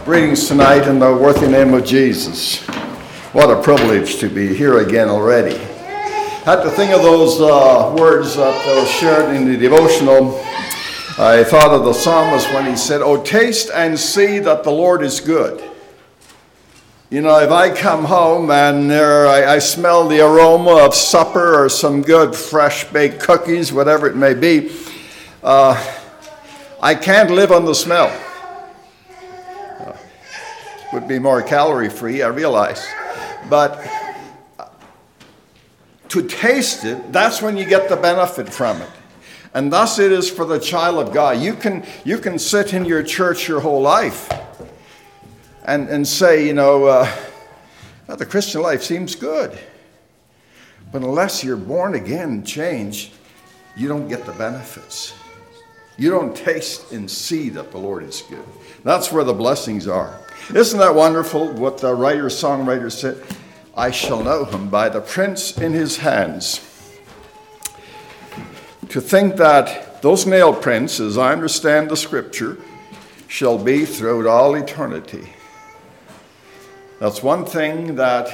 Greetings tonight in the worthy name of Jesus. What a privilege to be here again already. Had to think of those words that were shared in the devotional. I thought of the psalmist when he said, "Oh, taste and see that the Lord is good." You know, if I come home and I smell the aroma of supper or some good fresh baked cookies, whatever it may be, I can't live on the smell. Would be more calorie free, I realize. But to taste it, that's when you get the benefit from it. And thus it is for the child of God. You can sit in your church your whole life and say, well, the Christian life seems good. But unless you're born again and changed, you don't get the benefits. You don't taste and see that the Lord is good. That's where the blessings are. Isn't that wonderful what the songwriter said? I shall know him by the prints in his hands. To think that those nail prints, as I understand the scripture, shall be throughout all eternity. That's one thing that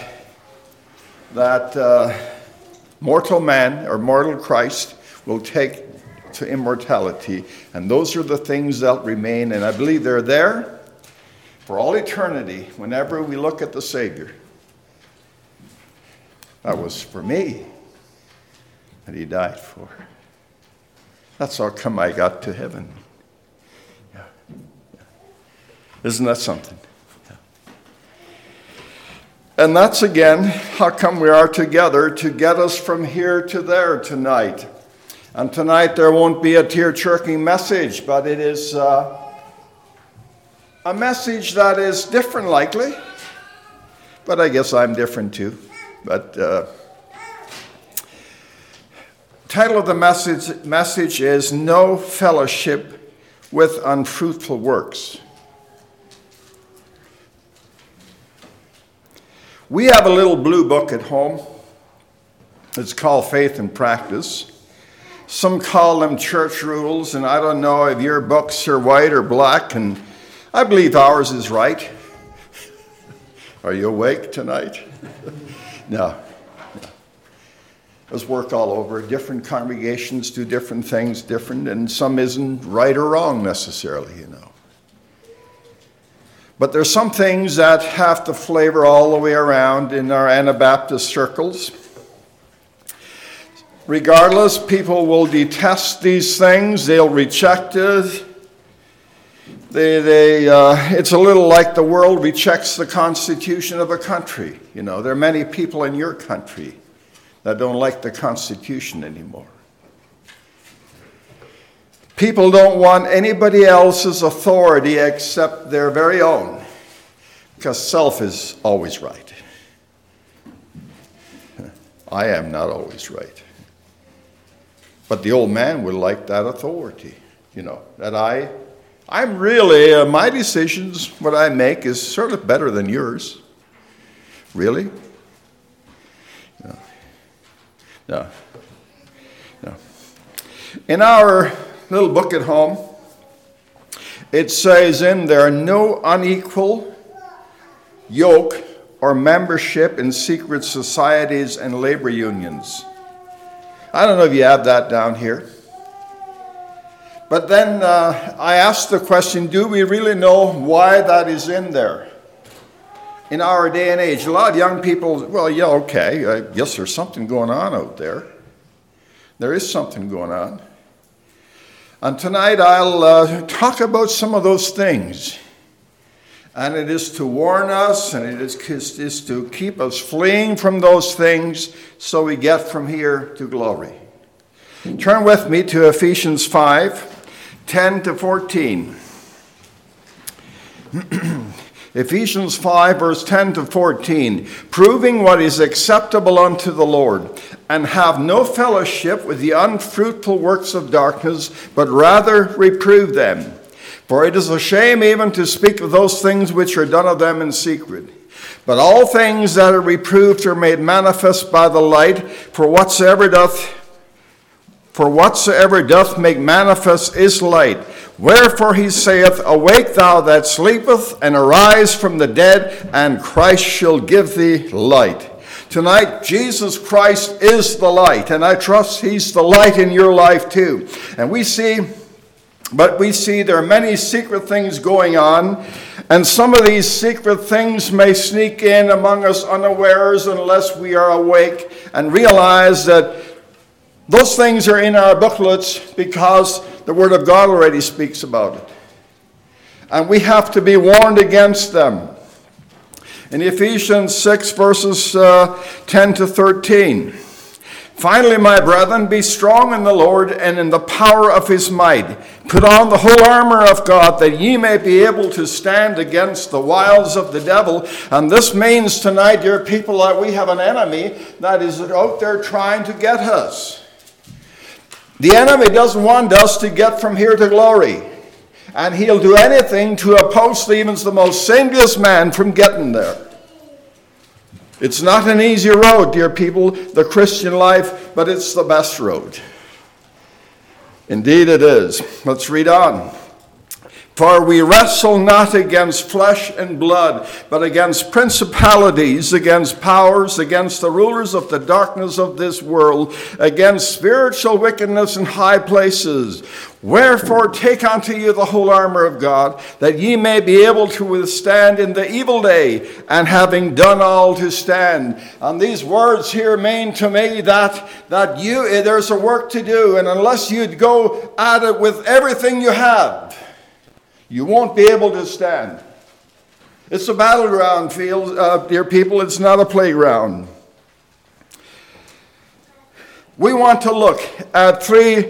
mortal man or mortal Christ will take to immortality. And those are the things that remain. And I believe they're there for all eternity whenever we look at the Savior. That was for me that he died for. That's how come I got to heaven. Yeah. Isn't that something? Yeah. And that's again how come we are together to get us from here to there tonight. And tonight there won't be a tear-jerking message, but it is a message that is different likely. But I guess I'm different too. But title of the message is No Fellowship with Unfruitful Works. We have a little blue book at home. It's called Faith and Practice. Some call them church rules, and I don't know if your books are white or black, and I believe ours is right. Are you awake tonight? No. There's work all over. Different congregations do different things, and some isn't right or wrong necessarily, But there's some things that have the flavor all the way around in our Anabaptist circles. Regardless, people will detest these things. They'll reject it. It's a little like the world rejects the Constitution of a country. There are many people in your country that don't like the Constitution anymore. People don't want anybody else's authority except their very own, because self is always right. I am not always right. But the old man would like that authority, that I'm really, my decisions, what I make is sort of better than yours. Really? No. In our little book at home, it says in there, no unequal yoke or membership in secret societies and labor unions. I don't know if you have that down here. But then I asked the question, do we really know why that is in there? In our day and age, a lot of young people, well, yeah, okay, I guess there's something going on out there. There is something going on. And tonight I'll talk about some of those things. And it is to warn us, and it is to keep us fleeing from those things so we get from here to glory. Turn with me to Ephesians 5:10 to 14. Ephesians 5, verse 10 to 14. Proving what is acceptable unto the Lord, and have no fellowship with the unfruitful works of darkness, but rather reprove them. For it is a shame even to speak of those things which are done of them in secret. But all things that are reproved are made manifest by the light, for whatsoever doth make manifest is light. Wherefore he saith, Awake thou that sleepeth, and arise from the dead, and Christ shall give thee light. Tonight, Jesus Christ is the light, and I trust he's the light in your life too. And we see there are many secret things going on, and some of these secret things may sneak in among us unawares unless we are awake and realize that those things are in our booklets because the Word of God already speaks about it. And we have to be warned against them. In Ephesians 6, verses 10 to 13. Finally, my brethren, be strong in the Lord and in the power of his might. Put on the whole armor of God, that ye may be able to stand against the wiles of the devil. And this means tonight, dear people, that we have an enemy that is out there trying to get us. The enemy doesn't want us to get from here to glory. And he'll do anything to oppose even the most sinless man from getting there. It's not an easy road, dear people, the Christian life, but it's the best road. Indeed it is. Let's read on. For we wrestle not against flesh and blood, but against principalities, against powers, against the rulers of the darkness of this world, against spiritual wickedness in high places. Wherefore take unto you the whole armor of God, that ye may be able to withstand in the evil day, and having done all to stand. And these words here mean to me that there's a work to do, and unless you go at it with everything you have, you won't be able to stand. It's a battleground field, dear people. It's not a playground. We want to look at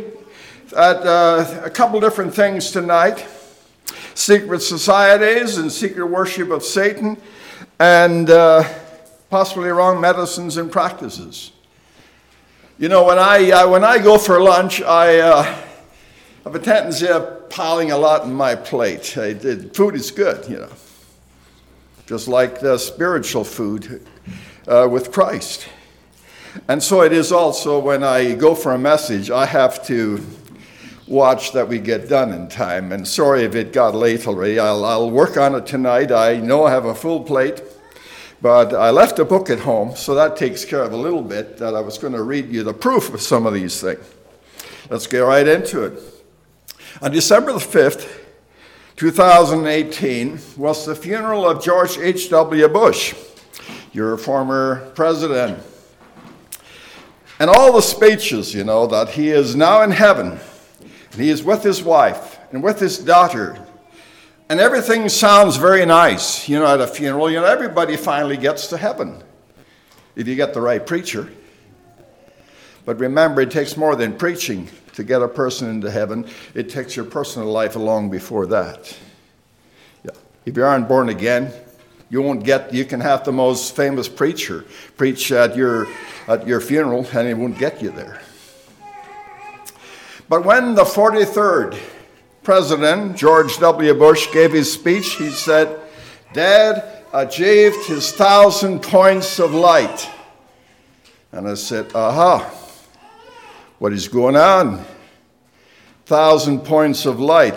a couple different things tonight. Secret societies and secret worship of Satan, and possibly wrong medicines and practices. You know, when I go for lunch, I have a tendency of piling a lot in my plate. Food is good, you know, just like the spiritual food with Christ. And so it is also when I go for a message, I have to watch that we get done in time. And sorry if it got late already. I'll work on it tonight. I know I have a full plate, but I left a book at home, so that takes care of a little bit that I was going to read you the proof of some of these things. Let's get right into it. On December the 5th, 2018, was the funeral of George H.W. Bush, your former president. And all the speeches, you know, that he is now in heaven, and he is with his wife and with his daughter, and everything sounds very nice, you know, at a funeral. You know, everybody finally gets to heaven if you get the right preacher. But remember, it takes more than preaching to get a person into heaven. It takes your personal life along before that. Yeah. If you aren't born again, you can have the most famous preacher preach at your funeral, and it won't get you there. But when the 43rd president, George W. Bush, gave his speech, he said, "Dad achieved his 1,000 points of light." And I said, aha. What is going on? 1,000 points of light.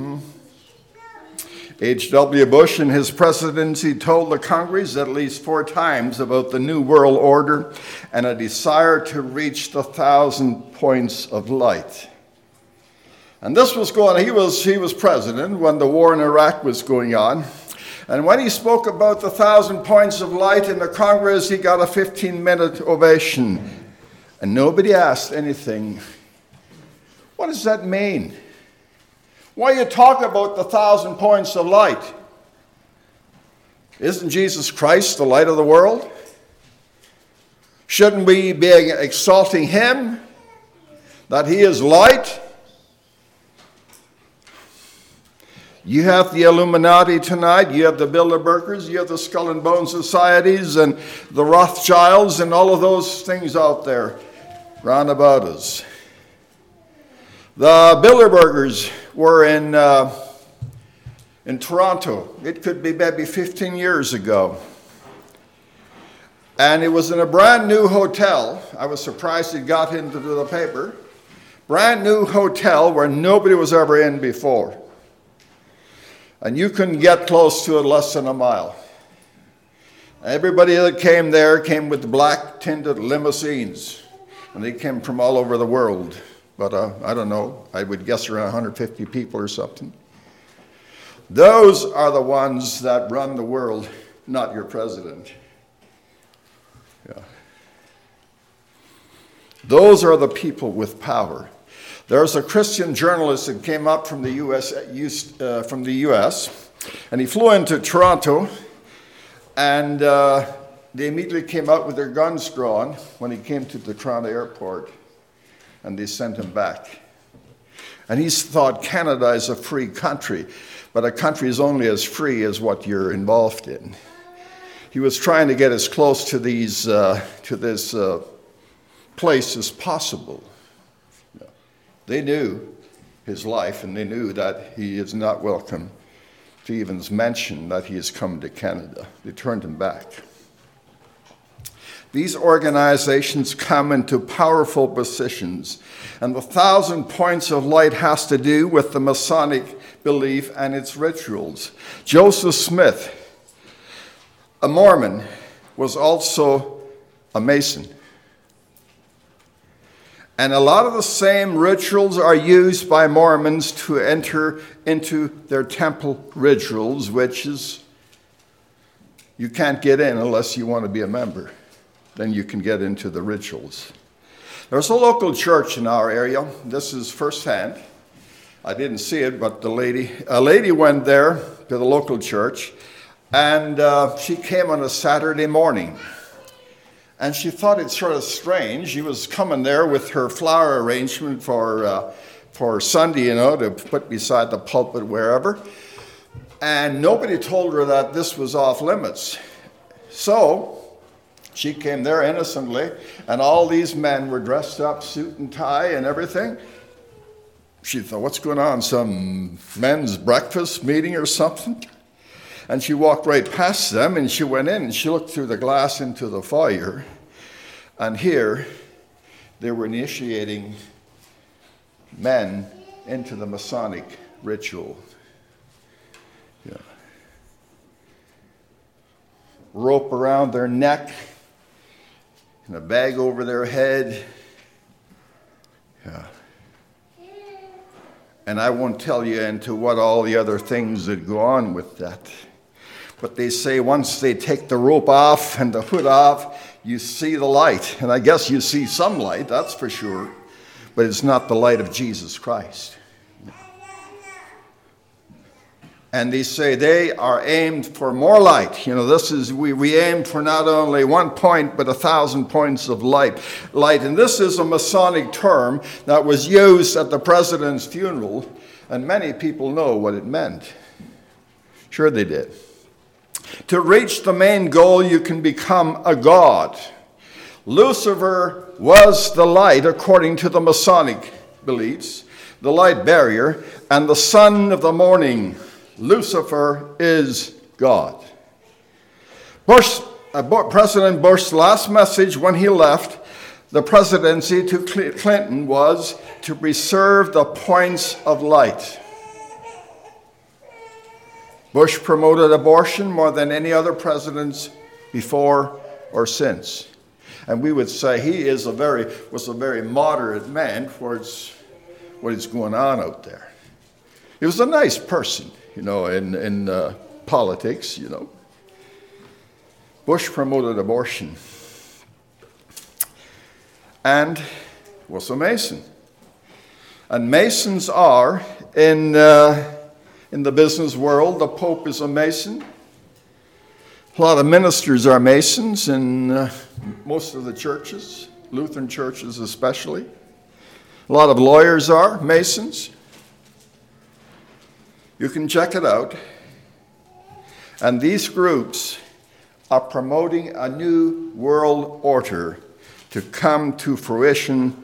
H.W. Bush in his presidency told the Congress at least 4 times about the New World Order and a desire to reach the 1,000 points of light. And this was going on. He was president when the war in Iraq was going on. And when he spoke about the 1,000 points of light in the Congress, he got a 15-minute ovation. And nobody asked anything. What does that mean? Why you talk about the 1,000 points of light? Isn't Jesus Christ the light of the world? Shouldn't we be exalting him, that he is light? You have the Illuminati tonight, you have the Bilderbergers, you have the Skull and Bone Societies and the Rothschilds and all of those things out there round about us. The Bilderbergers were in Toronto. It could be maybe 15 years ago. And it was in a brand new hotel. I was surprised it got into the paper. Brand new hotel where nobody was ever in before. And you couldn't get close to it less than a mile. Everybody that came there came with black tinted limousines. And they came from all over the world. But I don't know, I would guess around 150 people or something. Those are the ones that run the world, not your president. Yeah. Those are the people with power. There's a Christian journalist that came up from the U.S., and he flew into Toronto, and they immediately came out with their guns drawn when he came to the Toronto airport, and they sent him back. And he thought Canada is a free country, but a country is only as free as what you're involved in. He was trying to get as close to this place as possible. They knew his life, and they knew that he is not welcome to even mention that he has come to Canada. They turned him back. These organizations come into powerful positions, and the 1,000 points of light has to do with the Masonic belief and its rituals. Joseph Smith, a Mormon, was also a Mason. And a lot of the same rituals are used by Mormons to enter into their temple rituals, which is, you can't get in unless you want to be a member. Then you can get into the rituals. There's a local church in our area. This is firsthand. I didn't see it, but a lady went there to the local church, and she came on a Saturday morning. And she thought it sort of strange. She was coming there with her flower arrangement for Sunday, to put beside the pulpit wherever. And nobody told her that this was off limits. So she came there innocently, and all these men were dressed up, suit and tie and everything. She thought, what's going on, some men's breakfast meeting or something? And she walked right past them, and she went in, and she looked through the glass into the foyer. And here, they were initiating men into the Masonic ritual. Yeah. Rope around their neck, and a bag over their head. Yeah. And I won't tell you into what all the other things that go on with that. But they say once they take the rope off and the hood off, you see the light. And I guess you see some light, that's for sure. But it's not the light of Jesus Christ. And they say they are aimed for more light. We aimed for not only 1 point, but 1,000 points of light. And this is a Masonic term that was used at the president's funeral, and many people know what it meant. Sure they did. To reach the main goal, you can become a god. Lucifer was the light, according to the Masonic beliefs, the light barrier, and the son of the morning. Lucifer is God. President Bush's last message when he left the presidency to Clinton was to preserve the points of light. Bush promoted abortion more than any other presidents before or since. And we would say he was a very moderate man towards what is going on out there. He was a nice person, in politics, Bush promoted abortion and was a Mason. And Masons are, in the business world, the Pope is a Mason. A lot of ministers are Masons in most of the churches, Lutheran churches especially. A lot of lawyers are Masons. You can check it out. And these groups are promoting a new world order to come to fruition.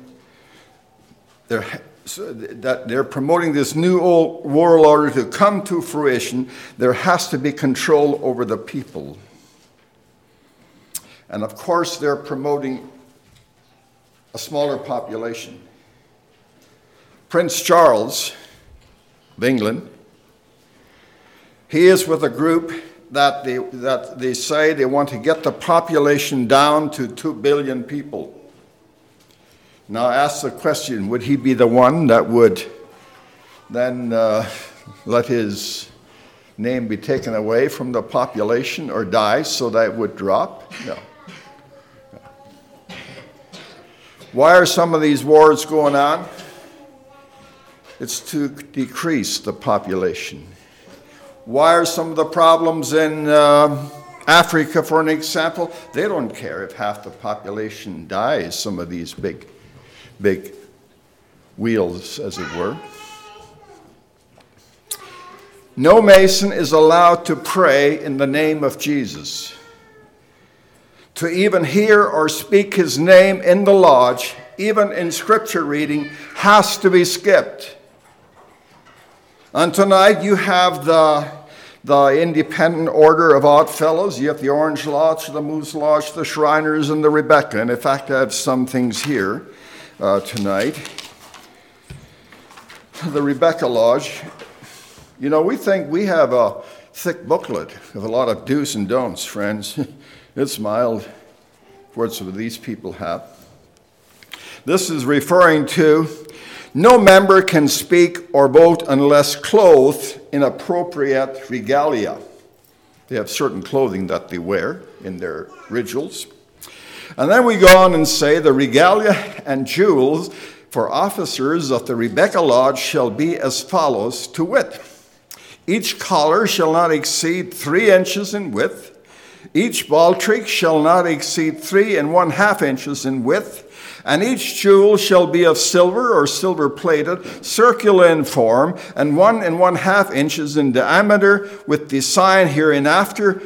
They're promoting this new world order to come to fruition. There has to be control over the people. And of course, they're promoting a smaller population. Prince Charles of England He is with a group that they say they want to get the population down to 2 billion people. Now ask the question, would he be the one that would then let his name be taken away from the population or die so that it would drop? No. Why are some of these wars going on? It's to decrease the population. Why are some of the problems in Africa, for an example? They don't care if half the population dies, some of these big wheels, as it were. No Mason is allowed to pray in the name of Jesus. To even hear or speak his name in the lodge, even in scripture reading, has to be skipped. And tonight you have the Independent Order of Odd Fellows. You have the Orange Lodge, the Moose Lodge, the Shriners, and the Rebecca. And in fact, I have some things here tonight. The Rebecca Lodge. You know, we think we have a thick booklet of a lot of do's and don'ts, friends. It's mild for what these people have. This is referring to no member can speak or vote unless clothed in appropriate regalia. They have certain clothing that they wear in their rituals. And then we go on and say the regalia and jewels for officers of the Rebecca Lodge shall be as follows, to wit. Each collar shall not exceed 3 inches in width. Each baldric shall not exceed 3 1/2 inches in width. And each jewel shall be of silver or silver-plated, circular in form, and 1 1/2 inches in diameter, with the sign hereinafter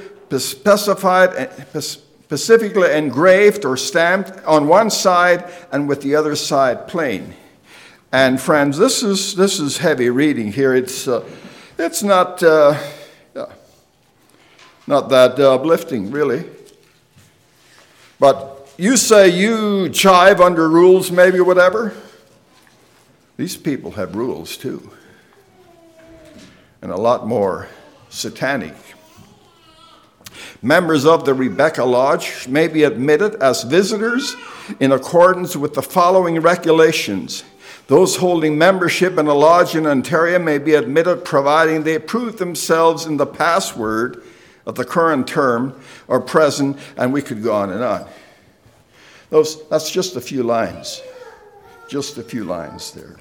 specifically engraved or stamped on one side and with the other side plain. And friends, this is heavy reading here. It's not that uplifting, really. But you say you jive under rules, maybe, whatever. These people have rules, too. And a lot more satanic. Members of the Rebecca Lodge may be admitted as visitors in accordance with the following regulations. Those holding membership in a lodge in Ontario may be admitted providing they prove themselves in the password of the current term or present, and we could go on and on. That's just a few lines. Just a few lines there.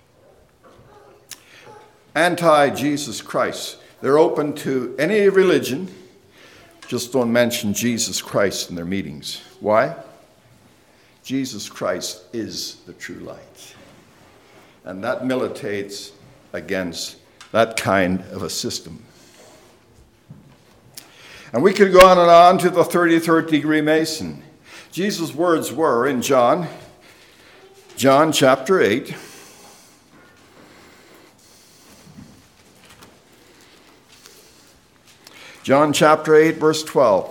Anti-Jesus Christ. They're open to any religion, just don't mention Jesus Christ in their meetings. Why? Jesus Christ is the true light. And that militates against that kind of a system. And we could go on and on to the 33rd degree Mason. Jesus' words were in John chapter 8. John chapter 8, verse 12.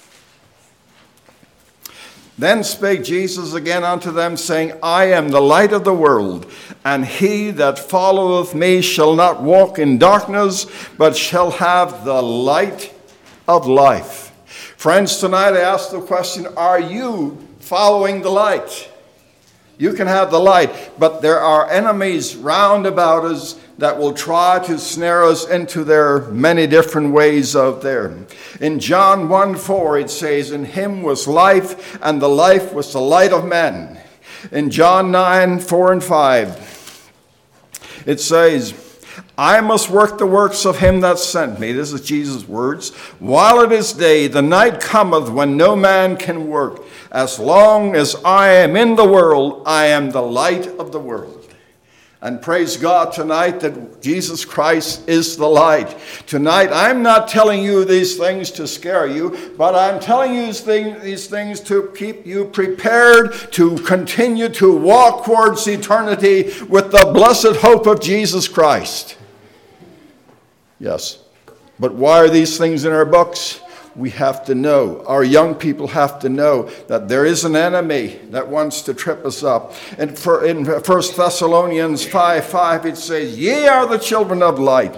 Then spake Jesus again unto them, saying, I am the light of the world, and he that followeth me shall not walk in darkness, but shall have the light of life. Friends, tonight I ask the question, are you following the light? You can have the light, but there are enemies round about us that will try to snare us into their many different ways out there. In John 1:4 it says, in him was life, and the life was the light of men. In John 9:4 and 5 it says, I must work the works of him that sent me. This is Jesus' words. While it is day, the night cometh when no man can work. As long as I am in the world, I am the light of the world. And praise God tonight that Jesus Christ is the light. Tonight, I'm not telling you these things to scare you, but I'm telling you these things to keep you prepared to continue to walk towards eternity with the blessed hope of Jesus Christ. Yes. But why are these things in our books? We have to know, our young people have to know that there is an enemy that wants to trip us up. And in 1 Thessalonians 5:5 it says, ye are the children of light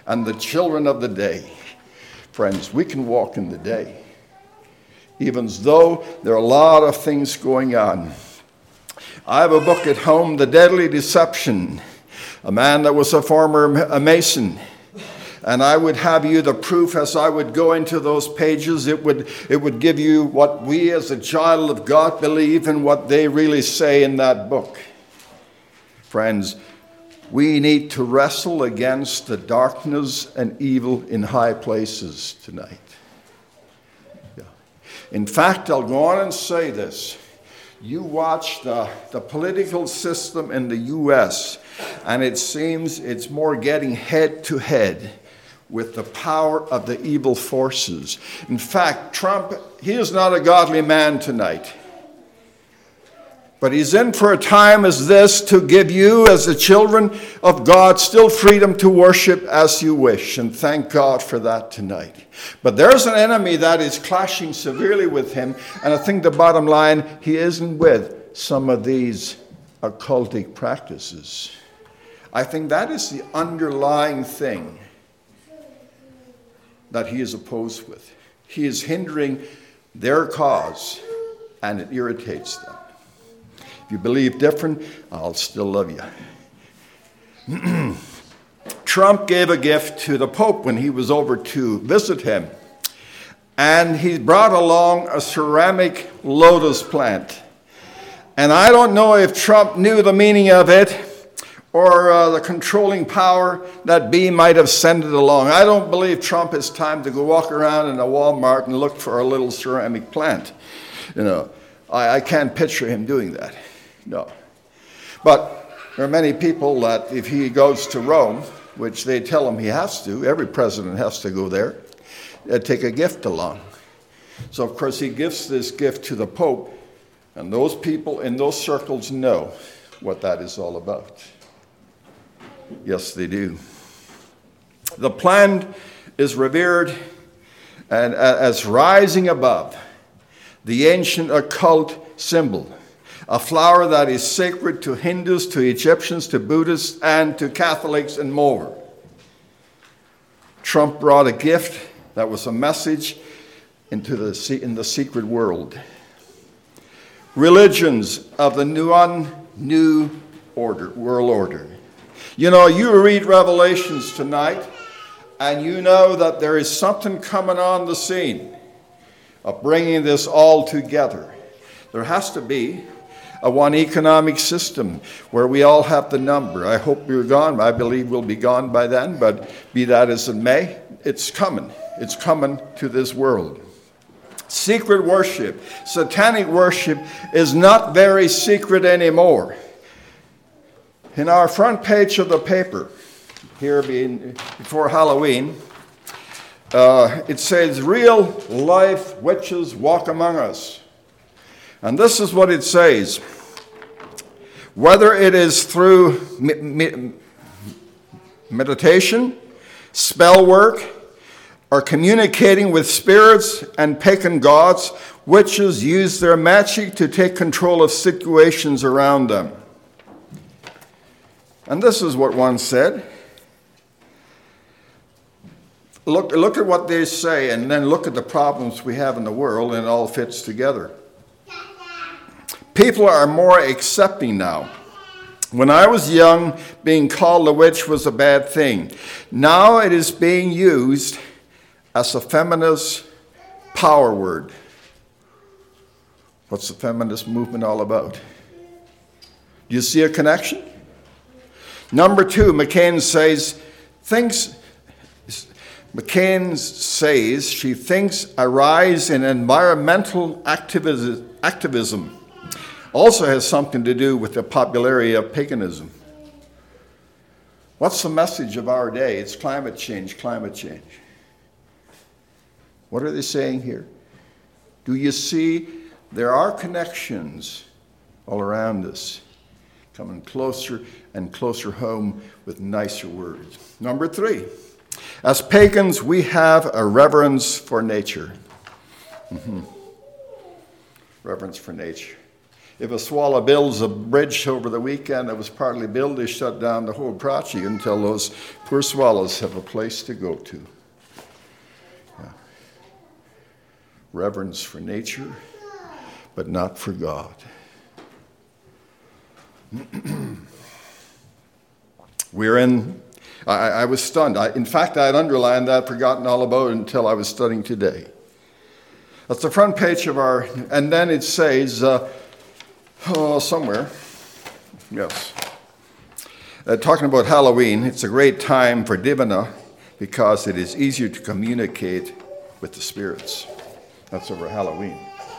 and the children of the day. Friends, we can walk in the day, even though there are a lot of things going on. I have a book at home, The Deadly Deception, a man that was a former Mason. And I would have you the proof as I would go into those pages. It would give you what we as a child of God believe and what they really say in that book. Friends, we need to wrestle against the darkness and evil in high places tonight. Yeah. In fact, I'll go on and say this. You watch the political system in the U.S., and it seems it's more getting head to head with the power of the evil forces. In fact, Trump, he is not a godly man tonight. But he's in for a time as this to give you, as the children of God, still freedom to worship as you wish. And thank God for that tonight. But there's an enemy that is clashing severely with him. And I think the bottom line, he isn't with some of these occultic practices. I think that is the underlying thing that he is opposed with. He is hindering their cause, and it irritates them. If you believe different, I'll still love you. Trump gave a gift to the Pope when he was over to visit him, and he brought along a ceramic lotus plant. And I don't know if Trump knew the meaning of it, or the controlling power that be might have sent it along. I don't believe Trump has time to go walk around in a Walmart and look for a little ceramic plant. You know, I can't picture him doing that. No. But there are many people that if he goes to Rome, which they tell him he has to, every president has to go there, take a gift along. So, of course, he gives this gift to the Pope, and those people in those circles know what that is all about. Yes, they do. The plant is revered and as rising above the ancient occult symbol, a flower that is sacred to Hindus, to Egyptians, to Buddhists, and to Catholics and more. Trump brought a gift that was a message in the secret world. Religions of the new world order. You know, you read Revelations tonight, and you know that there is something coming on the scene of bringing this all together. There has to be a one economic system where we all have the number. I hope we're gone. I believe we'll be gone by then, but be that as it may, it's coming. It's coming to this world. Secret worship, satanic worship is not very secret anymore. In our front page of the paper, here being before Halloween, it says, "Real life witches walk among us." And this is what it says. Whether it is through meditation, spell work, or communicating with spirits and pagan gods, witches use their magic to take control of situations around them. And this is what one said. Look at what they say, and then look at the problems we have in the world, and it all fits together. People are more accepting now. When I was young, being called a witch was a bad thing. Now it is being used as a feminist power word. What's the feminist movement all about? Do you see a connection? Number two, McCain says she thinks a rise in environmental activism also has something to do with the popularity of paganism. What's the message of our day? It's climate change, climate change. What are they saying here? Do you see there are connections all around us, coming closer and closer home with nicer words? Number three, as pagans, we have a reverence for nature. Reverence for nature. If a swallow builds a bridge over the weekend that was partly built, they shut down the whole project until those poor swallows have a place to go to. Yeah. Reverence for nature, but not for God. I was stunned. In fact, I had underlined that, forgotten all about it until I was studying today. That's the front page of and then it says, somewhere, yes, talking about Halloween, it's a great time for Divina because it is easier to communicate with the spirits. That's over Halloween.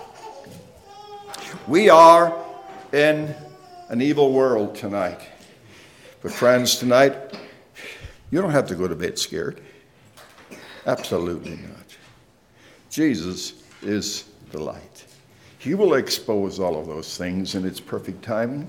We are in an evil world tonight. But friends, tonight, you don't have to go to bed scared. Absolutely not. Jesus is the light. He will expose all of those things in its perfect timing.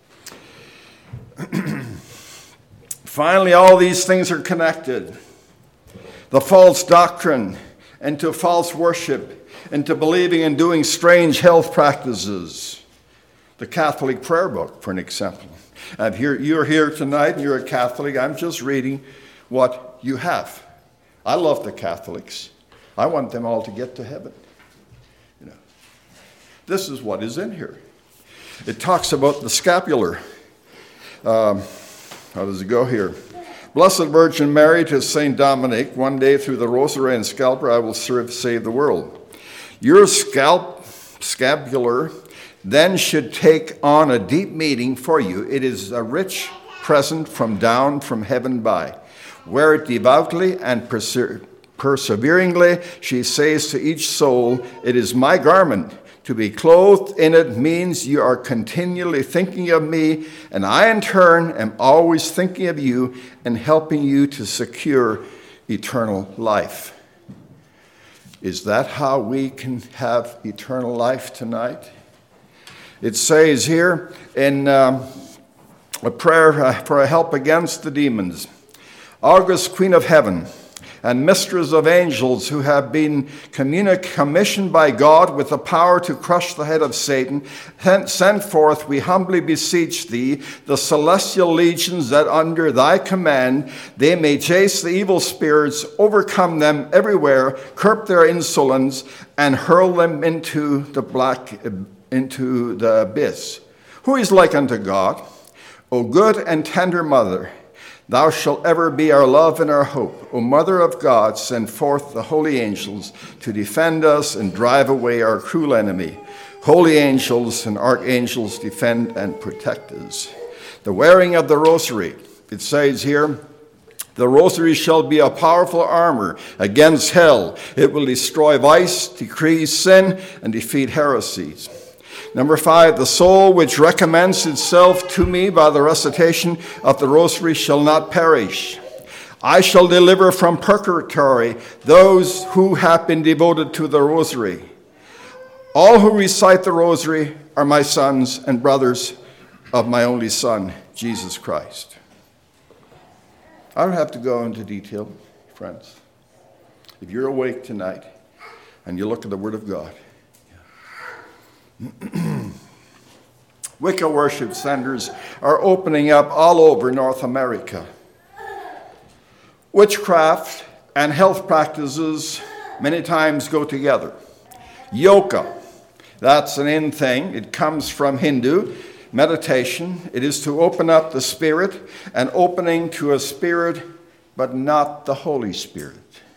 Finally, all these things are connected. The false doctrine, into false worship, into believing and doing strange health practices. The Catholic prayer book, for an example. You're here tonight and you're a Catholic. I'm just reading what you have. I love the Catholics. I want them all to get to heaven. You know, this is what is in here. It talks about the scapular. How does it go here? Blessed Virgin Mary to Saint Dominic, one day through the rosary and scapular I will save the world. Your scapular then should take on a deep meaning for you. It is a rich present down from heaven by. Wear it devoutly and perseveringly. She says to each soul, it is my garment. To be clothed in it means you are continually thinking of me, and I in turn am always thinking of you and helping you to secure eternal life. Is that how we can have eternal life tonight? It says here in a prayer for help against the demons, August Queen of Heaven and Mistress of Angels who have been commissioned by God with the power to crush the head of Satan, send forth, we humbly beseech thee, the celestial legions that under thy command they may chase the evil spirits, overcome them everywhere, curb their insolence, and hurl them into the abyss. Who is like unto God? O good and tender mother, thou shalt ever be our love and our hope. O Mother of God, send forth the holy angels to defend us and drive away our cruel enemy. Holy angels and archangels defend and protect us. The wearing of the rosary, it says here, the rosary shall be a powerful armor against hell. It will destroy vice, decrease sin, and defeat heresies. Number 5, the soul which recommends itself to me by the recitation of the rosary shall not perish. I shall deliver from purgatory those who have been devoted to the rosary. All who recite the rosary are my sons and brothers of my only Son, Jesus Christ. I don't have to go into detail, friends. If you're awake tonight and you look at the Word of God, Wicca worship centers are opening up all over North America. Witchcraft and health practices many times go together. Yoga, that's an in thing. It comes from Hindu meditation. It is to open up the spirit, and opening to a spirit, but not the Holy Spirit.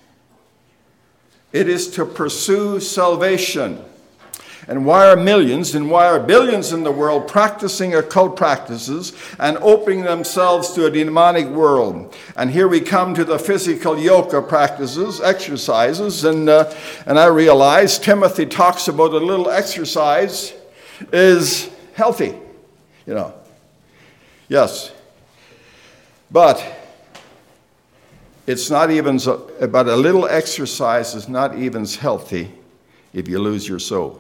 It is to pursue salvation. And why are millions and why are billions in the world practicing occult practices and opening themselves to a demonic world? And here we come to the physical yoga practices, exercises, and I realize Timothy talks about a little exercise is healthy, you know. Yes. But it's not even, but a little exercise is not even as healthy if you lose your soul.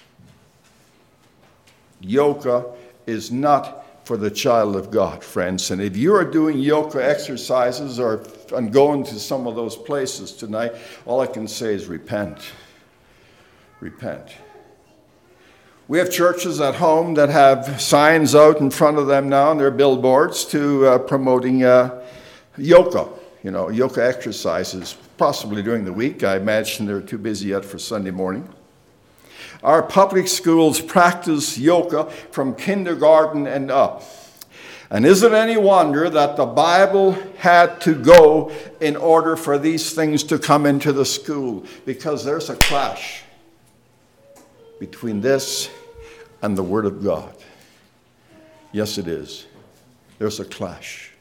Yoga is not for the child of God, friends. And if you are doing yoga exercises and going to some of those places tonight, all I can say is repent. Repent. We have churches at home that have signs out in front of them now, and they're billboards to promoting yoga, yoga exercises, possibly during the week. I imagine they're too busy yet for Sunday morning. Our public schools practice yoga from kindergarten and up. And is it any wonder that the Bible had to go in order for these things to come into the school? Because there's a clash between this and the Word of God. Yes, it is. There's a clash.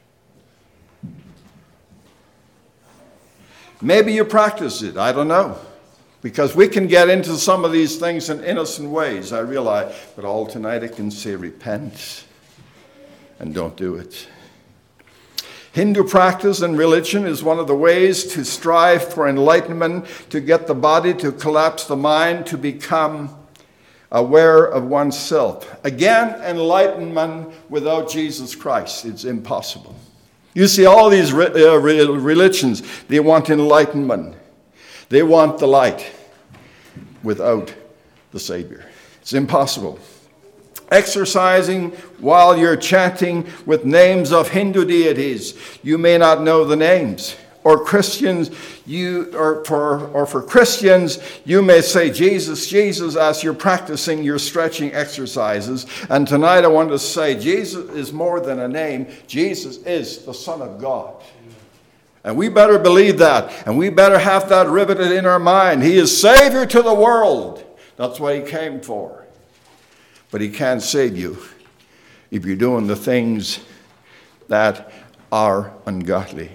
Maybe you practice it. I don't know. Because we can get into some of these things in innocent ways, I realize. But all tonight I can say, repent and don't do it. Hindu practice and religion is one of the ways to strive for enlightenment, to get the body to collapse the mind, to become aware of oneself. Again, enlightenment without Jesus Christ, it's impossible. You see, all these religions, they want enlightenment. They want the light without the Savior. It's impossible. Exercising while you're chanting with names of Hindu deities, you may not know the names. Or Christians, for Christians, you may say Jesus, Jesus as you're practicing your stretching exercises. And tonight I want to say Jesus is more than a name. Jesus is the Son of God. And we better believe that. And we better have that riveted in our mind. He is Savior to the world. That's what he came for. But he can't save you if you're doing the things that are ungodly.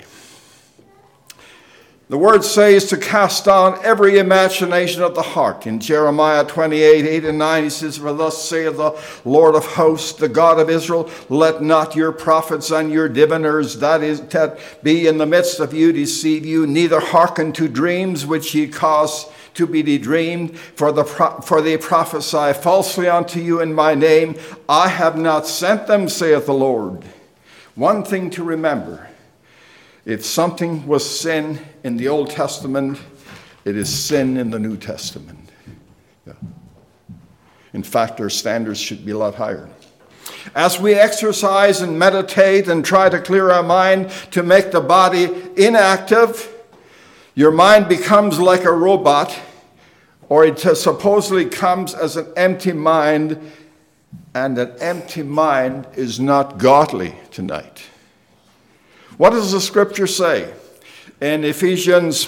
The word says to cast down every imagination of the heart. In Jeremiah 28:8-9, he says, for thus saith the Lord of hosts, the God of Israel, let not your prophets and your diviners that be in the midst of you deceive you, neither hearken to dreams which ye cause to be dreamed, for they prophesy falsely unto you in my name. I have not sent them, saith the Lord. One thing to remember. If something was sin in the Old Testament, it is sin in the New Testament. Yeah. In fact, our standards should be a lot higher. As we exercise and meditate and try to clear our mind to make the body inactive, your mind becomes like a robot, or it supposedly comes as an empty mind, and an empty mind is not godly tonight. What does the scripture say? In Ephesians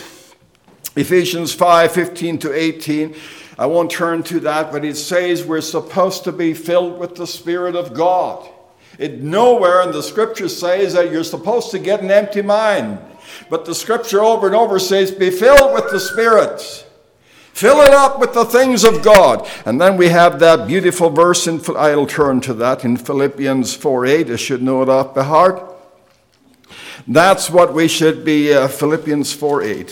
5:15-18, I won't turn to that, but it says we're supposed to be filled with the Spirit of God. It nowhere in the scripture says that you're supposed to get an empty mind. But the scripture over and over says, be filled with the Spirit. Fill it up with the things of God. And then we have that beautiful verse, I'll turn to that, in Philippians 4:8. I should know it off by heart. That's what we should be, Philippians 4:8.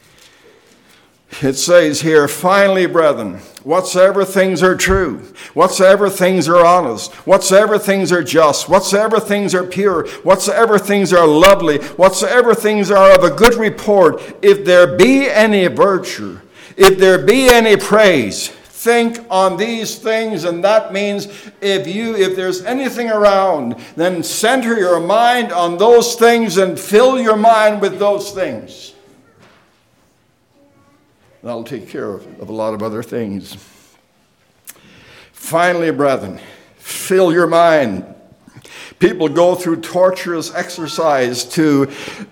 It says here, finally, brethren, whatsoever things are true, whatsoever things are honest, whatsoever things are just, whatsoever things are pure, whatsoever things are lovely, whatsoever things are of a good report, if there be any virtue, if there be any praise, think on these things. And that means if there's anything around, then center your mind on those things and fill your mind with those things. That'll take care of a lot of other things. Finally, brethren, fill your mind. People go through torturous exercise to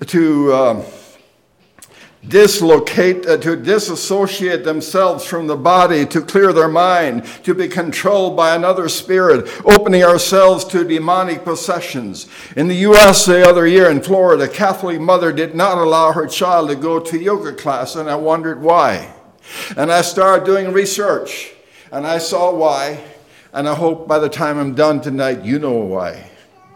disassociate themselves from the body, to clear their mind, to be controlled by another spirit, opening ourselves to demonic possessions. In the U.S. the other year in Florida, a Catholic mother did not allow her child to go to yoga class, and I wondered why. And I started doing research, and I saw why, and I hope by the time I'm done tonight, you know why.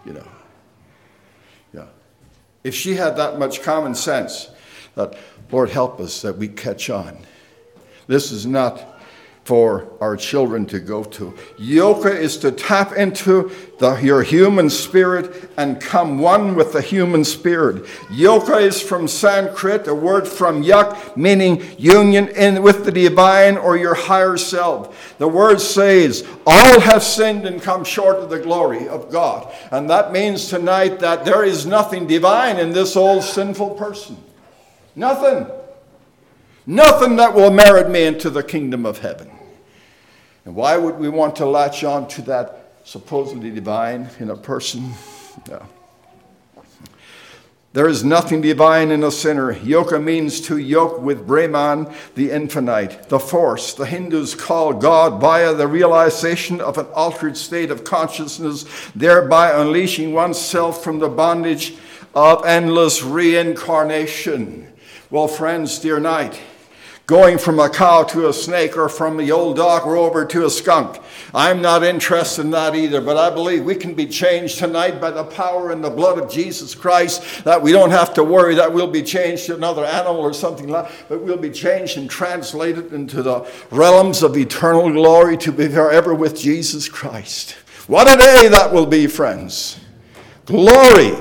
Yeah. If she had that much common sense, that Lord help us that we catch on. This is not for our children to go to. Yoka is to tap into your human spirit and come one with the human spirit. Yoka is from Sanskrit, a word from yak, meaning union with the divine or your higher self. The word says, all have sinned and come short of the glory of God. And that means tonight that there is nothing divine in this old sinful person. Nothing. Nothing that will merit me into the kingdom of heaven. And why would we want to latch on to that supposedly divine in a person? No. There is nothing divine in a sinner. Yoka means to yoke with Brahman, the infinite, the force. The Hindus call God via the realization of an altered state of consciousness, thereby unleashing oneself from the bondage of endless reincarnation. Well, friends, dear night, going from a cow to a snake or from the old dog rover to a skunk. I'm not interested in that either, but I believe we can be changed tonight by the power and the blood of Jesus Christ, that we don't have to worry that we'll be changed to another animal or something like that, but we'll be changed and translated into the realms of eternal glory to be forever with Jesus Christ. What a day that will be, friends. Glory.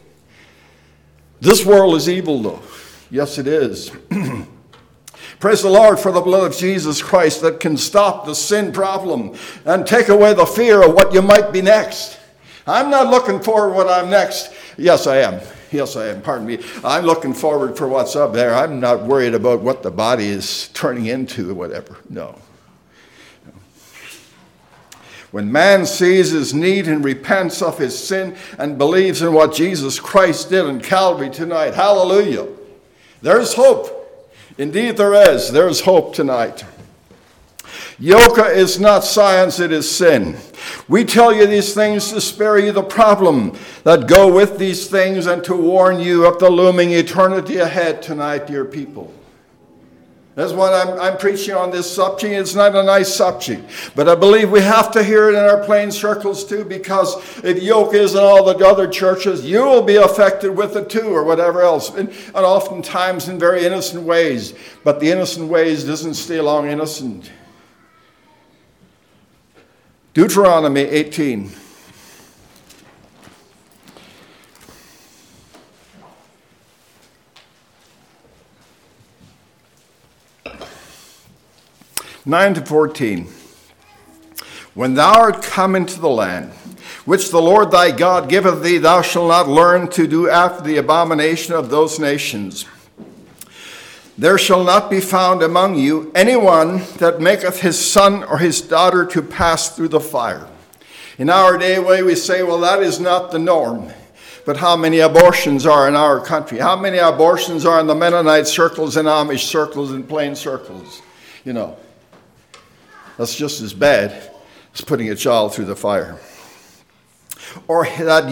This world is evil, though. Yes, it is. Praise the Lord for the blood of Jesus Christ that can stop the sin problem and take away the fear of what you might be next. I'm not looking forward what I'm next. Yes, I am. Yes, I am. Pardon me. I'm looking forward for what's up there. I'm not worried about what the body is turning into or whatever. No. When man sees his need and repents of his sin and believes in what Jesus Christ did on Calvary tonight, hallelujah, there's hope. Indeed there is. There's hope tonight. Yoka is not science, it is sin. We tell you these things to spare you the problem that go with these things and to warn you of the looming eternity ahead tonight, dear people. That's what I'm preaching on this subject. It's not a nice subject, but I believe we have to hear it in our plain circles too, because if yoke is in all the other churches, you will be affected with it too, or whatever else, and oftentimes in very innocent ways. But the innocent ways doesn't stay long innocent. Deuteronomy 18. (9 to 14). When thou art come into the land, which the Lord thy God giveth thee, thou shalt not learn to do after the abomination of those nations. There shall not be found among you anyone that maketh his son or his daughter to pass through the fire. In our day, we say, well, that is not the norm. But how many abortions are in our country? How many abortions are in the Mennonite circles and Amish circles and plain circles? You know. That's just as bad as putting a child through the fire. Or that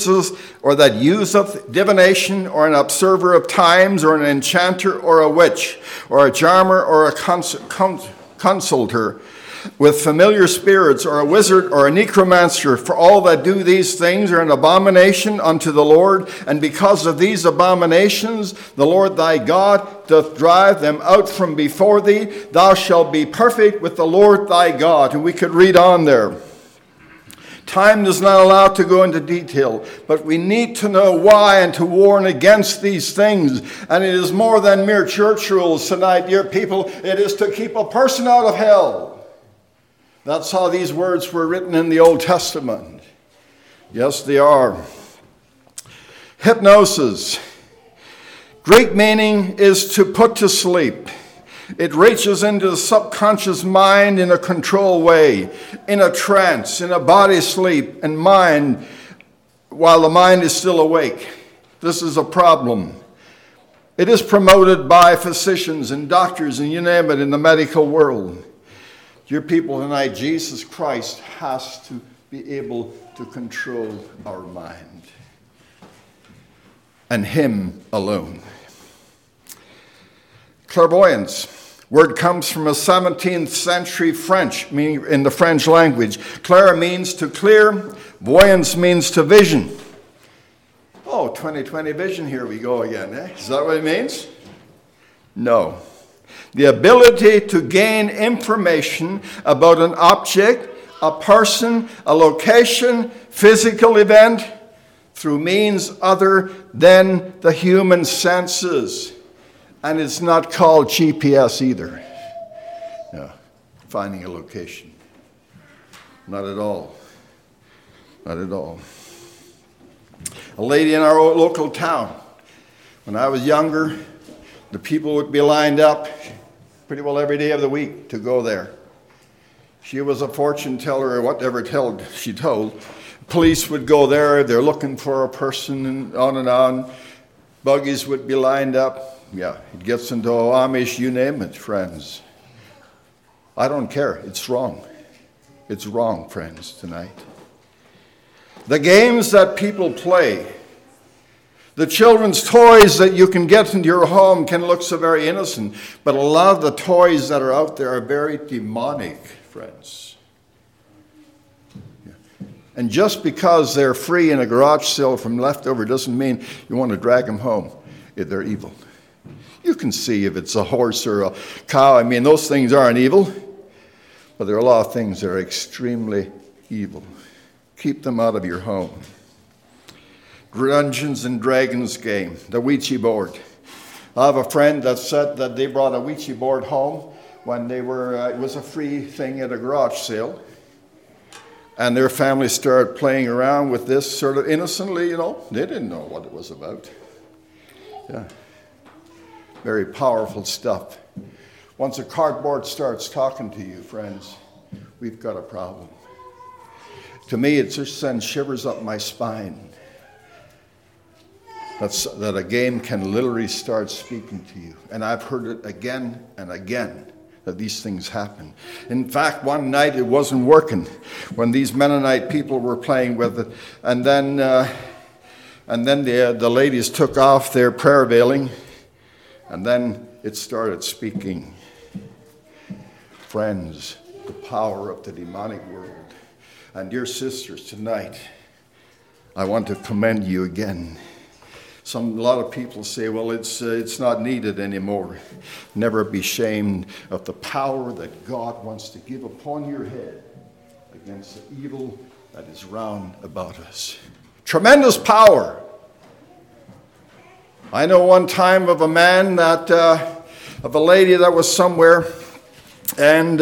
useth divination, or an observer of times, or an enchanter, or a witch, or a charmer, or a consulter with familiar spirits, or a wizard, or a necromancer. For all that do these things are an abomination unto the Lord, and because of these abominations the Lord thy God doth drive them out from before thee. Thou shalt be perfect with the Lord thy God. And we could read on there. Time does not allow to go into detail, but we need to know why and to warn against these things. And it is more than mere church rules tonight, dear people. It is to keep a person out of hell. That's how these words were written in the Old Testament. Yes, they are. Hypnosis. Greek meaning is to put to sleep. It reaches into the subconscious mind in a controlled way, in a trance, in a body sleep, and mind, while the mind is still awake. This is a problem. It is promoted by physicians and doctors and you name it in the medical world. Dear people, tonight, Jesus Christ has to be able to control our mind. And Him alone. Clairvoyance. Word comes from a 17th century French, meaning in the French language. Clair means to clear. Voyance means to vision. Oh, 20/20 vision, here we go again. Is that what it means? No. The ability to gain information about an object, a person, a location, physical event through means other than the human senses. And it's not called GPS either. No, finding a location. Not at all. Not at all. A lady in our local town, when I was younger, the people would be lined up pretty well every day of the week to go there. She was a fortune teller or whatever she told. Police would go there, they're looking for a person, and on. Buggies would be lined up. Yeah, it gets into Amish, you name it, friends. I don't care, it's wrong. It's wrong, friends, tonight. The games that people play, the children's toys that you can get into your home can look so very innocent, but a lot of the toys that are out there are very demonic, friends. Yeah. And just because they're free in a garage sale from leftover doesn't mean you want to drag them home. They're evil. You can see if it's a horse or a cow. I mean, those things aren't evil, but there are a lot of things that are extremely evil. Keep them out of your home. Dungeons and Dragons game, the Ouija board. I have a friend that said that they brought a Ouija board home when they were, it was a free thing at a garage sale. And their family started playing around with this sort of innocently, They didn't know what it was about. Yeah. Very powerful stuff. Once a cardboard starts talking to you, friends, we've got a problem. To me, it just sends shivers up my spine. That a game can literally start speaking to you. And I've heard it again and again, that these things happen. In fact, one night it wasn't working when these Mennonite people were playing with it. And then the ladies took off their prayer veiling, and then it started speaking. Friends, the power of the demonic world. And dear sisters, tonight, I want to commend you again. A lot of people say, well, it's not needed anymore. Never be ashamed of the power that God wants to give upon your head against the evil that is round about us. Tremendous power. I know one time of a man of a lady that was somewhere, and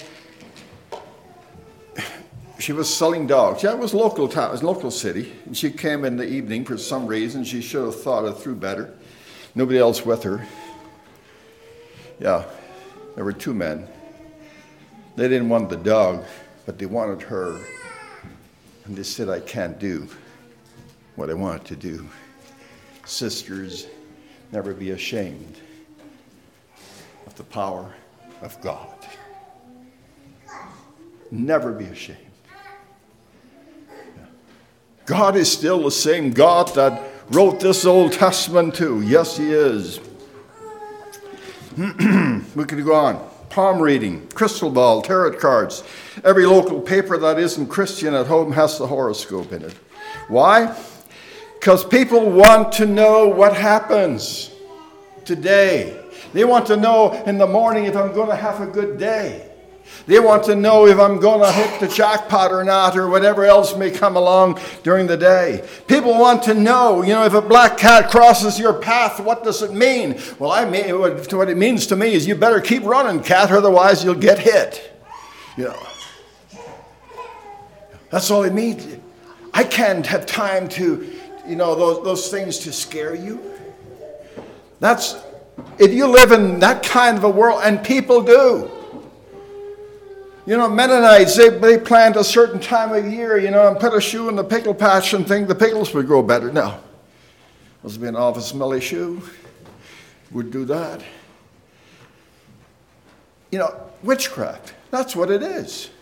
she was selling dogs. Yeah, it was local town, it was local city. And she came in the evening for some reason. She should have thought it through better. Nobody else with her. Yeah, there were two men. They didn't want the dog, but they wanted her. And they said, I can't do what I wanted to do. Sisters, never be ashamed of the power of God. Never be ashamed. God is still the same God that wrote this Old Testament too. Yes, he is. We could go on. Palm reading, crystal ball, tarot cards. Every local paper that isn't Christian at home has the horoscope in it. Why? Because people want to know what happens today. They want to know in the morning if I'm going to have a good day. They want to know if I'm going to hit the jackpot or not, or whatever else may come along during the day. People want to know, if a black cat crosses your path, what does it mean? Well, what it means to me is you better keep running, cat, otherwise you'll get hit. That's all it means. I can't have time to, those things to scare you. If you live in that kind of a world, and people do. Mennonites, they plant a certain time of year, and put a shoe in the pickle patch and think the pickles would grow better. No. Must be an awful smelly shoe. Would do that. Witchcraft. That's what it is.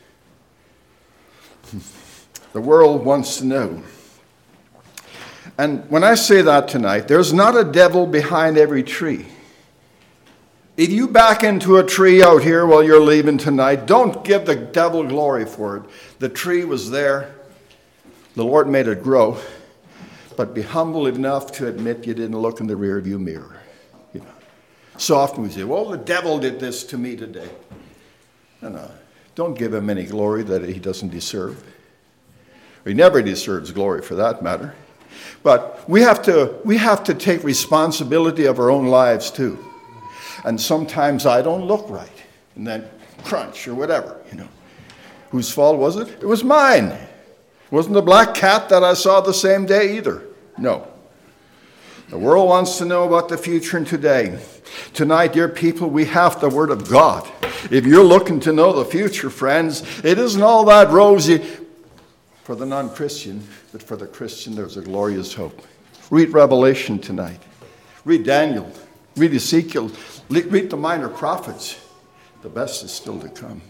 The world wants to know. And when I say that tonight, there's not a devil behind every tree. If you back into a tree out here while you're leaving tonight, don't give the devil glory for it. The tree was there. The Lord made it grow. But be humble enough to admit you didn't look in the rearview mirror. So often we say, well, the devil did this to me today. No. Don't give him any glory that he doesn't deserve. He never deserves glory for that matter. But we have to take responsibility of our own lives too. And sometimes I don't look right. And then crunch or whatever, Whose fault was it? It was mine. It wasn't the black cat that I saw the same day either. No. The world wants to know about the future and today. Tonight, dear people, we have the Word of God. If you're looking to know the future, friends, it isn't all that rosy for the non-Christian, but for the Christian, there's a glorious hope. Read Revelation tonight. Read Daniel. Read Ezekiel. Read the minor prophets. The best is still to come.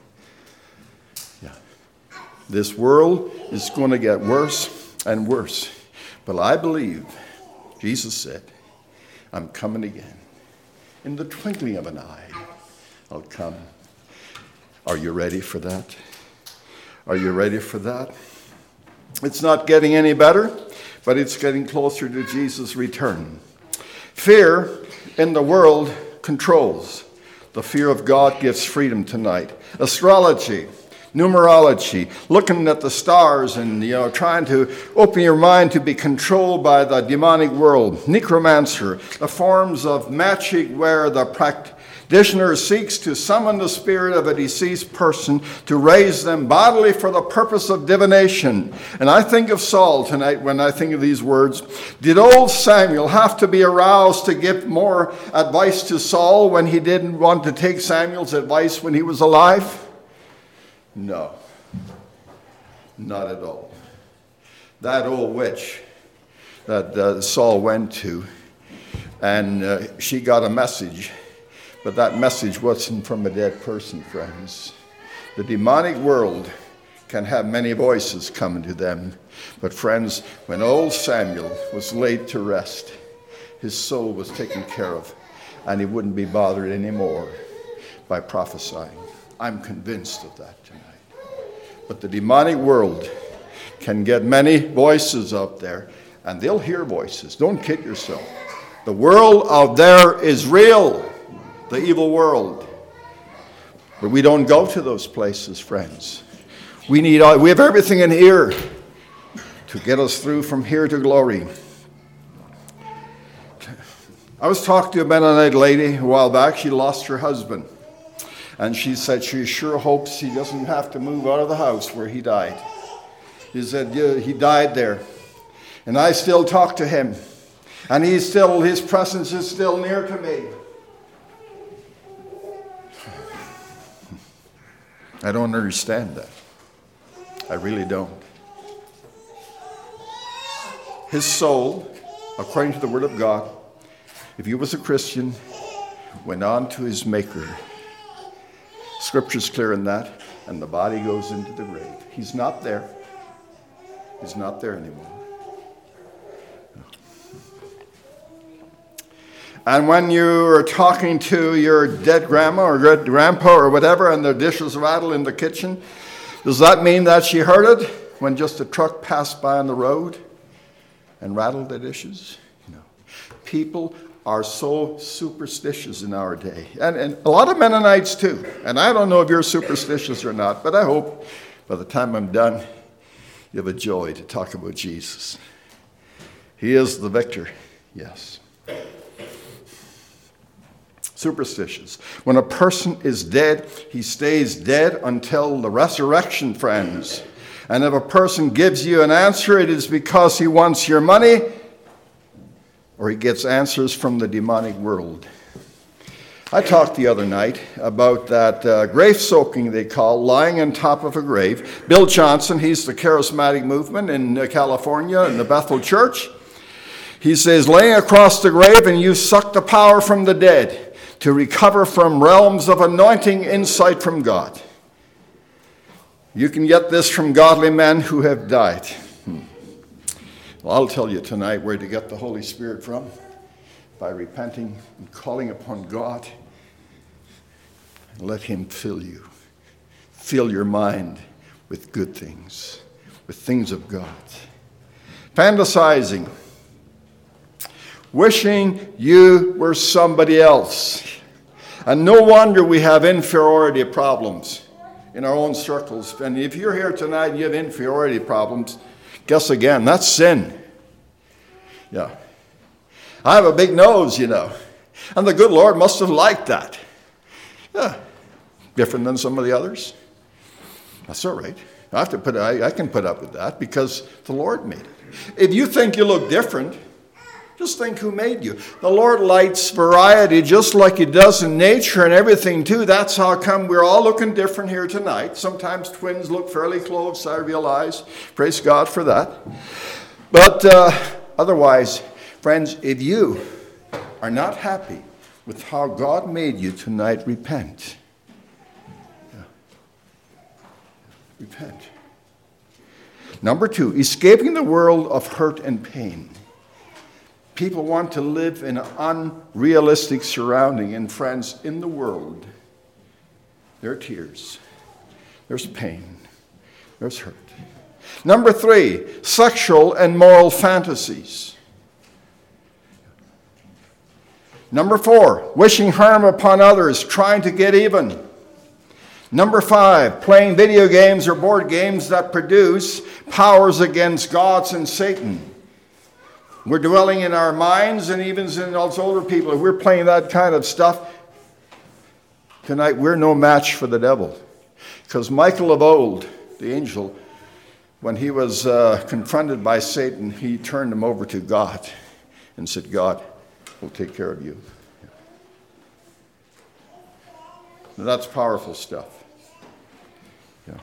Yeah. This world is going to get worse and worse. But I believe, Jesus said, I'm coming again. In the twinkling of an eye, I'll come. Are you ready for that? Are you ready for that? It's not getting any better, but it's getting closer to Jesus' return. Fear in the world controls. The fear of God gives freedom tonight. Astrology, numerology, looking at the stars and trying to open your mind to be controlled by the demonic world. Necromancer, the forms of magic where the practitioner seeks to summon the spirit of a deceased person to raise them bodily for the purpose of divination. And I think of Saul tonight when I think of these words. Did old Samuel have to be aroused to give more advice to Saul when he didn't want to take Samuel's advice when he was alive? No, not at all. That old witch that Saul went to, and she got a message, but that message wasn't from a dead person, friends. The demonic world can have many voices coming to them, but friends, when old Samuel was laid to rest, his soul was taken care of, and he wouldn't be bothered anymore by prophesying. I'm convinced of that tonight. But the demonic world can get many voices up there, and they'll hear voices. Don't kid yourself. The world out there is real, the evil world. But we don't go to those places, friends. We have everything in here to get us through from here to glory. I was talking to a Mennonite lady a while back. She lost her husband. And she said she sure hopes he doesn't have to move out of the house where he died. He said, yeah, he died there. And I still talk to him. And his presence is still near to me. I don't understand that. I really don't. His soul, according to the Word of God, if he was a Christian, went on to his Maker. Scripture's clear in that, and the body goes into the grave. He's not there. He's not there anymore. And when you are talking to your dead grandma or dead grandpa or whatever, and the dishes rattle in the kitchen, does that mean that she heard it when just a truck passed by on the road and rattled the dishes? No. People are so superstitious in our day. And a lot of Mennonites too. And I don't know if you're superstitious or not, but I hope by the time I'm done, you have a joy to talk about Jesus. He is the victor, yes. Superstitious. When a person is dead, he stays dead until the resurrection, friends. And if a person gives you an answer, it is because he wants your money, or he gets answers from the demonic world. I talked the other night about that grave soaking they call lying on top of a grave. Bill Johnson, he's the charismatic movement in California in the Bethel Church. He says, laying across the grave and you suck the power from the dead to recover from realms of anointing insight from God. You can get this from godly men who have died. Well, I'll tell you tonight where to get the Holy Spirit from. By repenting and calling upon God. And let him fill you. Fill your mind with good things. With things of God. Fantasizing. wishing you were somebody else. And no wonder we have inferiority problems in our own circles. And if you're here tonight and you have inferiority problems, guess again, that's sin. Yeah. I have a big nose, you know. And the good Lord must have liked that. Yeah. Different than some of the others. That's all right. I can put up with that because the Lord made it. If you think you look different, just think who made you. The Lord likes variety just like he does in nature and everything too. That's how come we're all looking different here tonight. Sometimes twins look fairly close, I realize. Praise God for that. But otherwise, friends, if you are not happy with how God made you tonight, repent. Yeah. Repent. Number 2, escaping the world of hurt and pain. People want to live in an unrealistic surrounding. And friends, in the world, there are tears, there's pain, there's hurt. Number 3, sexual and moral fantasies. Number 4, wishing harm upon others, trying to get even. Number 5, playing video games or board games that produce powers against gods and Satan. We're dwelling in our minds, and even in those older people, if we're playing that kind of stuff, tonight we're no match for the devil. Because Michael of old, the angel, when he was confronted by Satan, he turned him over to God and said, God will take care of you. Now, that's powerful stuff. Yeah.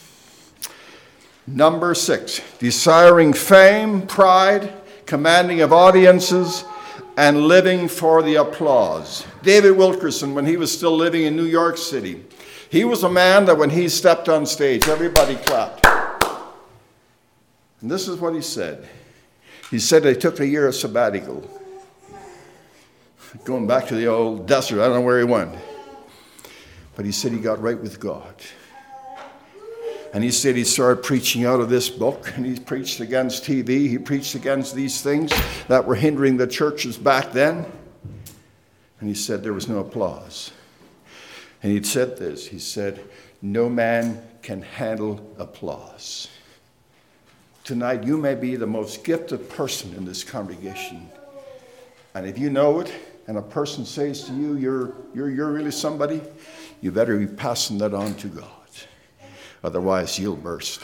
Number 6, desiring fame, pride, commanding of audiences, and living for the applause. David Wilkerson, when he was still living in New York City, he was a man that when he stepped on stage, everybody clapped. And this is what he said. He said he took a year of sabbatical. Going back to the old desert, I don't know where he went. But he said he got right with God. And he said he started preaching out of this book, and he preached against TV. He preached against these things that were hindering the churches back then. And he said there was no applause. And he'd said this. He said, no man can handle applause. Tonight, you may be the most gifted person in this congregation. And if you know it, and a person says to you, you're really somebody, you better be passing that on to God. Otherwise, you'll burst.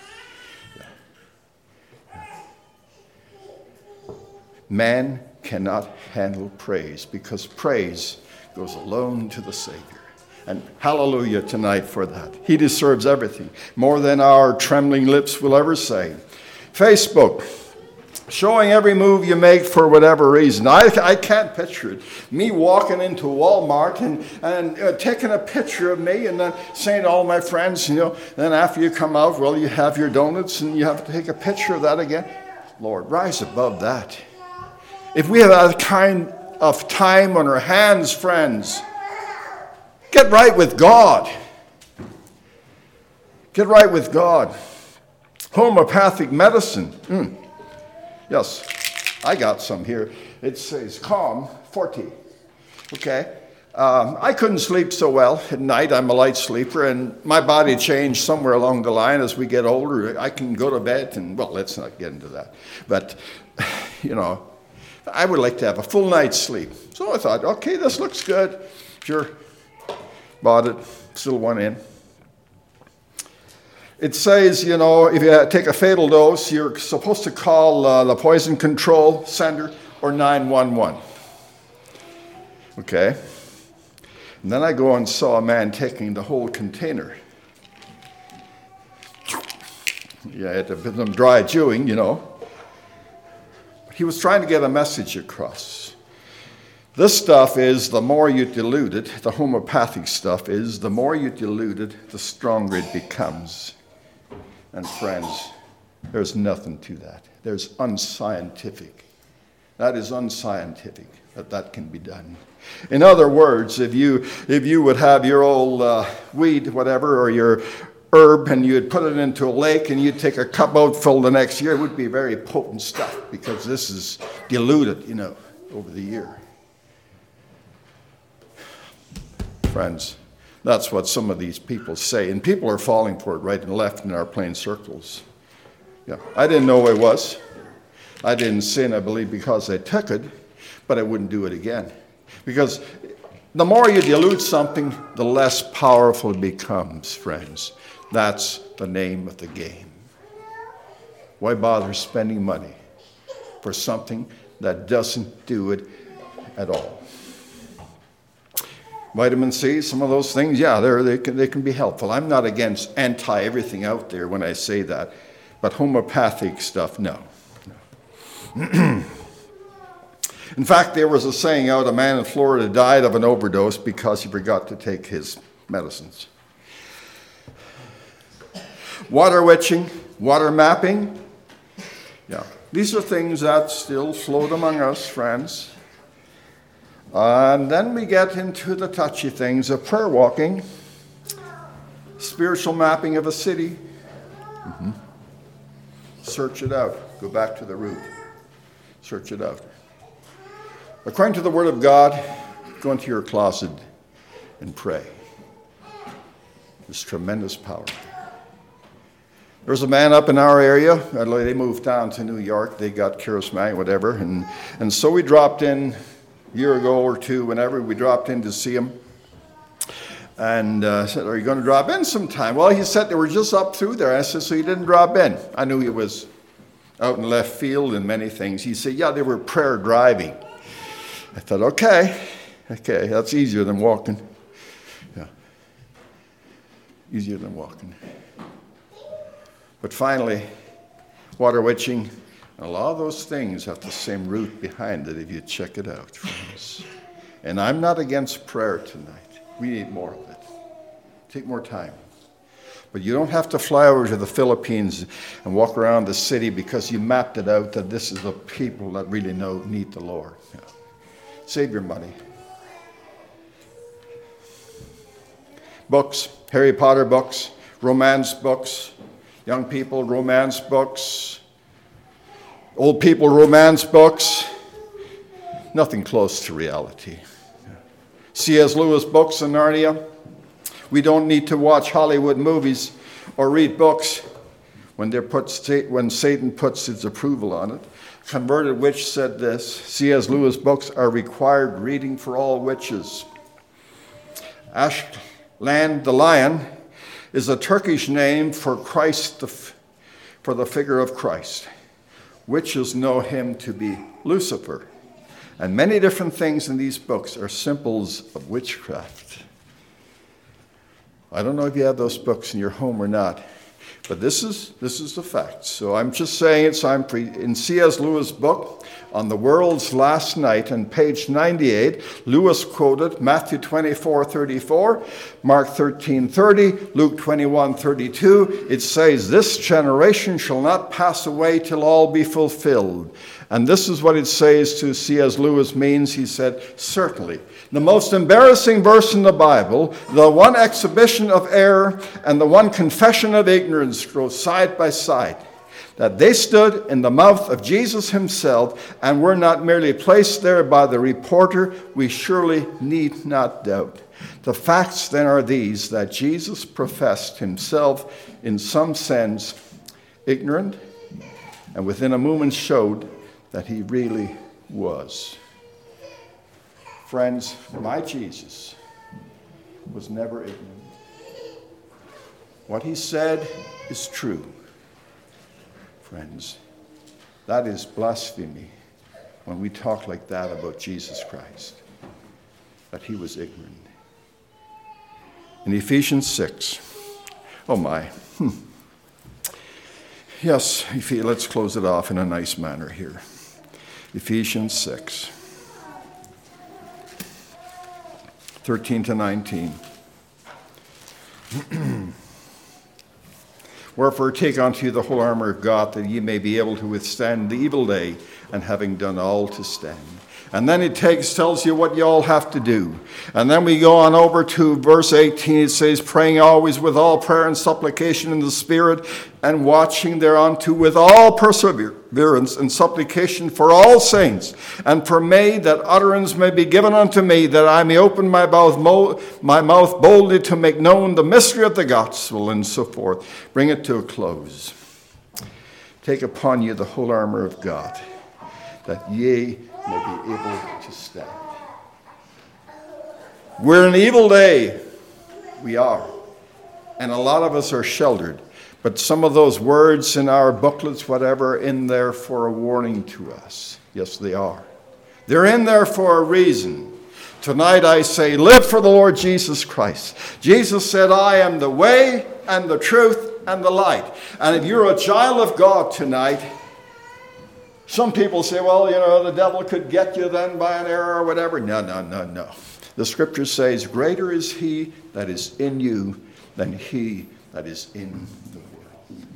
Man cannot handle praise because praise goes alone to the Savior. And hallelujah tonight for that. He deserves everything, more than our trembling lips will ever say. Facebook, showing every move you make for whatever reason. I can't picture it. Me walking into Walmart and taking a picture of me and then saying to all my friends, then after you come out, well, you have your donuts and you have to take a picture of that again. Lord, rise above that. If we have that kind of time on our hands, friends, get right with God. Get right with God. Homeopathic medicine. Yes, I got some here. It says Calm 40. Okay. I couldn't sleep so well at night. I'm a light sleeper, and my body changed somewhere along the line as we get older. I can go to bed, and, well, let's not get into that. But, I would like to have a full night's sleep. So I thought, okay, this looks good. Sure. Bought it. Still went in. It says, if you take a fatal dose, you're supposed to call the poison control center or 911. Okay. And then I go and saw a man taking the whole container. Yeah, I had to put them dry chewing, But he was trying to get a message across. This stuff is, the more you dilute it, the homeopathic stuff is, the more you dilute it, the stronger it becomes. And friends, there's nothing to that. There's unscientific. That is unscientific that can be done. In other words, if you would have your old weed, whatever, or your herb, and you'd put it into a lake and you'd take a cup out full the next year, it would be very potent stuff because this is diluted, over the year. Friends, that's what some of these people say, and people are falling for it right and left in our plain circles. Yeah, I didn't know it was. I didn't sin, I believe, because I took it, but I wouldn't do it again. Because the more you dilute something, the less powerful it becomes, friends. That's the name of the game. Why bother spending money for something that doesn't do it at all? Vitamin C, some of those things, yeah, they can be helpful. I'm not against anti-everything out there when I say that, but homeopathic stuff, no. In fact, there was a saying out, a man in Florida died of an overdose because he forgot to take his medicines. Water witching, water mapping, yeah, these are things that still float among us, friends. And then we get into the touchy things of prayer walking, spiritual mapping of a city. Search it out. Go back to the root. Search it out. According to the Word of God, go into your closet and pray. There's tremendous power. There's a man up in our area. They moved down to New York. They got charismatic, whatever. And so we dropped in a year ago or two, whenever we dropped in to see him. And said, are you going to drop in sometime? Well, he said they were just up through there. I said, so you didn't drop in? I knew he was out in left field and many things. He said, yeah, they were prayer driving. I thought, okay, that's easier than walking. Yeah, easier than walking. But finally, water witching, a lot of those things have the same root behind it if you check it out, friends. And I'm not against prayer tonight. We need more of it. Take more time. But you don't have to fly over to the Philippines and walk around the city because you mapped it out that this is the people that really need the Lord. Yeah. Save your money. Books, Harry Potter books, romance books, young people romance books, old people romance books, nothing close to reality. C.S. Lewis books in Narnia. We don't need to watch Hollywood movies or read books when Satan puts his approval on it. Converted Witch said this, C.S. Lewis books are required reading for all witches. Ashland the Lion is a Turkish name for Christ, for the figure of Christ. Witches know him to be Lucifer. And many different things in these books are symbols of witchcraft. I don't know if you have those books in your home or not, but this is the fact. So I'm just saying it. So in C.S. Lewis' book, On the World's Last Night, on page 98, Lewis quoted Matthew 24:34, Mark 13:30, Luke 21:32. It says, this generation shall not pass away till all be fulfilled. And this is what it says to C.S. Lewis means. He said, certainly, the most embarrassing verse in the Bible, the one exhibition of error and the one confession of ignorance go side by side. That they stood in the mouth of Jesus himself and were not merely placed there by the reporter, we surely need not doubt. The facts then are these, that Jesus professed himself in some sense ignorant, and within a moment showed that he really was. Friends, my Jesus was never ignorant. What he said is true. Friends, that is blasphemy when we talk like that about Jesus Christ, that he was ignorant. In Ephesians 6, oh my. Yes, let's close it off in a nice manner here. Ephesians 6, 13 to 19. Wherefore take unto you the whole armor of God, that ye may be able to withstand the evil day, and having done all to stand. And then he tells you what you all have to do. And then we go on over to verse 18. It says, praying always with all prayer and supplication in the Spirit, and watching thereunto with all perseverance and supplication for all saints, and for me, that utterance may be given unto me, that I may open my mouth boldly to make known the mystery of the gospel, and so forth. Bring it to a close. Take upon you the whole armor of God, that ye may be able to stand. We're in an evil day. We are. And a lot of us are sheltered. But some of those words in our booklets, whatever, in there for a warning to us. Yes, they are. They're in there for a reason. Tonight I say, live for the Lord Jesus Christ. Jesus said, I am the way and the truth and the light. And if you're a child of God tonight, some people say, well, the devil could get you then by an error or whatever. No. The scripture says, greater is he that is in you than he that is in the world.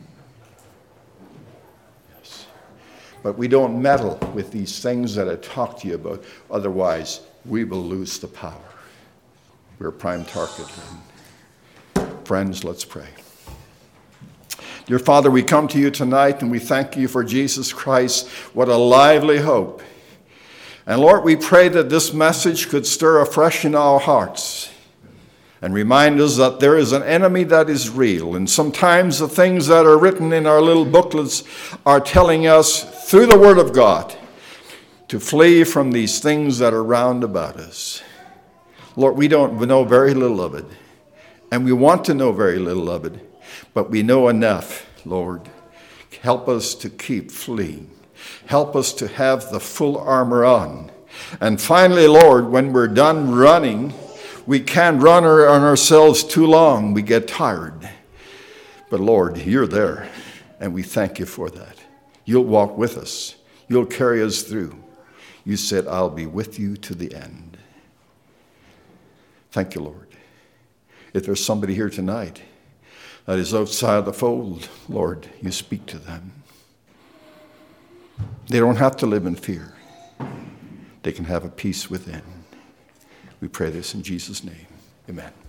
Yes. But we don't meddle with these things that I talked to you about. Otherwise, we will lose the power. We're a prime target. Friends, let's pray. Dear Father, we come to you tonight and we thank you for Jesus Christ. What a lively hope. And Lord, we pray that this message could stir afresh in our hearts and remind us that there is an enemy that is real. And sometimes the things that are written in our little booklets are telling us through the Word of God to flee from these things that are round about us. Lord, we don't know very little of it. And we want to know very little of it. But we know enough, Lord. Help us to keep fleeing. Help us to have the full armor on. And finally, Lord, when we're done running, we can't run on ourselves too long. We get tired. But Lord, you're there, and we thank you for that. You'll walk with us. You'll carry us through. You said, I'll be with you to the end. Thank you, Lord. If there's somebody here tonight that is outside the fold, Lord, you speak to them. They don't have to live in fear. They can have a peace within. We pray this in Jesus' name. Amen.